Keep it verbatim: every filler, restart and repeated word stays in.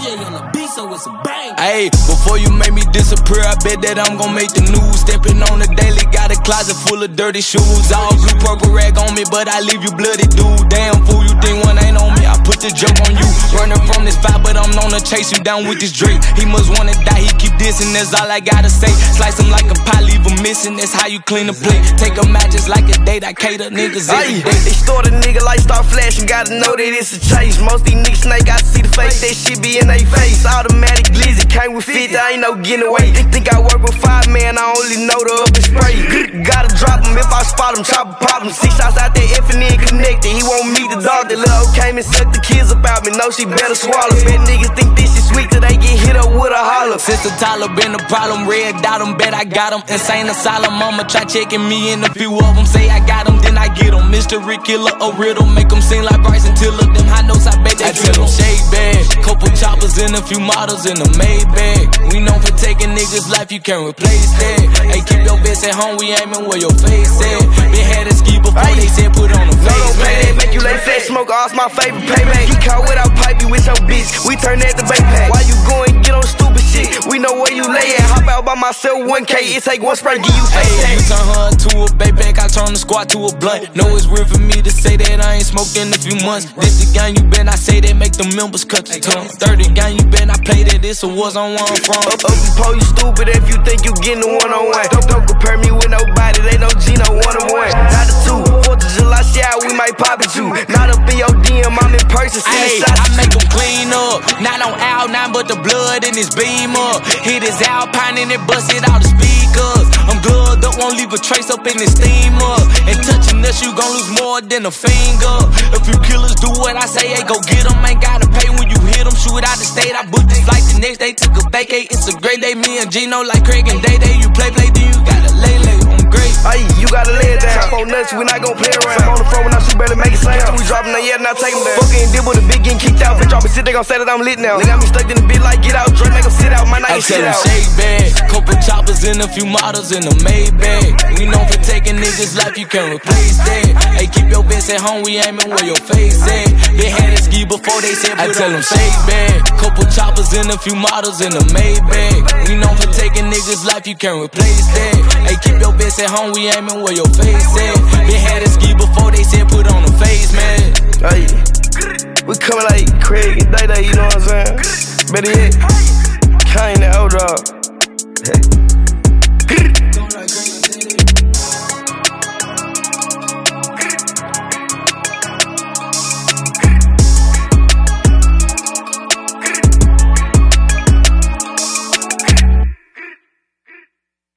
J on the beat, so it's a bang. Ayy, before you make me disappear, I bet that I'm gon' make the news. Stepping on the daily, got a closet full of dirty shoes. All blue purple rag on me, but I leave you bloody, dude. Damn fool, you think one ain't on me? I put the joke on you. Running from this fight, but I'm on to chase you down with this Drake. He must wanna die, he keep dissing, that's all I gotta say. Slice him like a pie, leave him missing, that's how you clean a plate. Take a match just like a date, I cater niggas every day. They start a nigga like start flashing, gotta know that it's a chase. Most these niggas snake, I see the face, that shit be in they face. Automatic glizzy, came with fifty, I ain't no getting away. Think I work with five man, I only know the up and spray. Gotta drop him if I spot him, chop him, pop him. Six shots out there, infinite connected. He won't meet the dog, the little came and set the kids about me. Know she better swallow. Bet niggas think this shit sweet till they get hit up with a holler. Since the Tyler been a problem, red dot him, bet I got him. Insane asylum, mama try checking me and a few of them say I got him, then I get him. Mystery killer, a riddle, make him seem like Bryson Tiller. Them high notes, I bet they tell him. Shake bag, couple choppers and a few models in a Maybach. We known for taking niggas' life, you can't replace that. Hey, keep your best at home, we aiming where your face at. Been had a ski before they said put on a face. No, don't pay that, make you lay flat, smoke, all's my favorite payback. You caught without pipe, you with your bitch, we turn that to bait pack. Why you going, get on stupid shit, we know where you lay at. Hop out by myself, one K, it take one spray, give you face hey, you turn her into a bayback, I turn the squad to a blunt. Know it's weird for me to say that I ain't smoked in a few months. This the game you been, I say that make the members cut your tongue. thirty game you been, I play that this a wars on one from. Up, up and po, you stupid if you think you getting a one-on-one. Don't, don't compare me with nobody, they know Gino one-on-one. Not a two, fourth of July shout, we might pop at you. Not up in your D M, I'm in person, sending shots. I make him clean up, not on Al nine, but the blood in his beam up. Hit his Alpine and it busted all the speakers. I'm glued up, won't leave a trace up in his steam up. And touching this, you gon' lose more than a finger. If you killers do what I say, hey, go get them. Ain't gotta pay when you hit them. Shoot out the state, I booked this like the next day. Took a vacay, it's a great day. Me and Gino like Craig and Day Day. You play, play, then you gotta lay, lay. I'm great. Ay, you gotta lay it down. Trap on nuts, we not gon' play around. Trap on the front when I shoot, better make it slam. We dropping the yeah, now take them down. Fucking dibble, the big getting kicked out. Bitch, drop a sit, they gon' say that I'm lit now. They got me stuck in the bit like get out. Drake make them sit out, my night sit out. Shake bag, couple choppers and a few models in a Maybach. We known for taking niggas' life, you can't replace that. Hey, keep your best at home, we aiming where your face at. They had a ski before they said put I tell them shake bag, couple choppers and a few models in a Maybach. We known for taking niggas' life, you can't replace that. Hey, keep your best at home, we aiming where your face at. They had a ski before they said put on a face, man. Hey, we coming like Craig and Day Day, you know what I'm saying? Better yet, Kanye the old dog.